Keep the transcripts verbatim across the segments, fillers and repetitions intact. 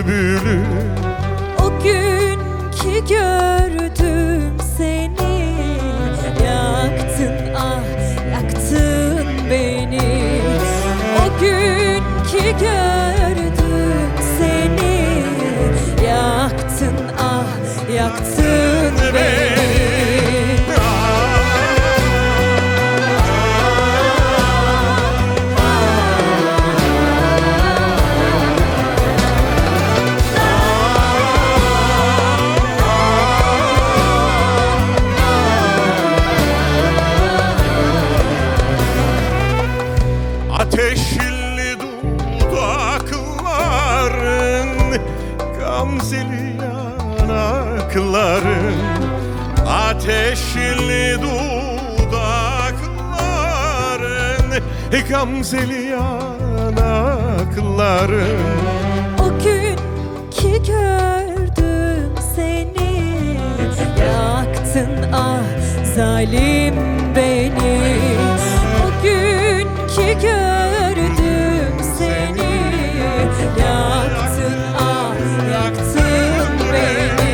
bülbülü. O gün ki gördüm seni, yaktın ah yaktın beni. O gün ki gördüm seni, yaktın ah yaktın beni. Ateşli dudakların, gamzeli yanakların. Ateşli dudakların, gamzeli yanakların. O gün ki gördüm seni, yaktın ah zalim beni. O gün ki gördüm seni, yaktın ah yaktın beni.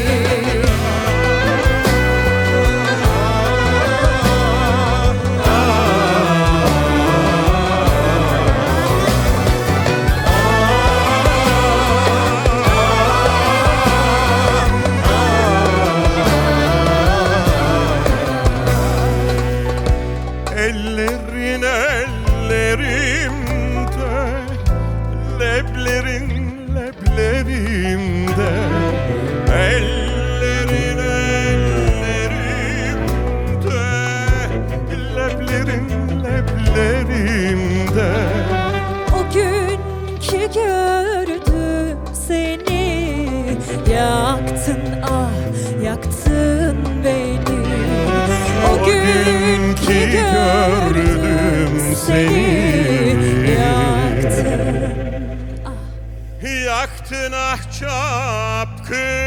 Ellerin ellerimde, leblerin leblerimde. Ellerin ellerimde, leblerin leblerimde. O gün ki gördüm seni, yaktın ah yaktın beni. O gün ki gördüm seni, yaktın ah. Yaktın ah çapkın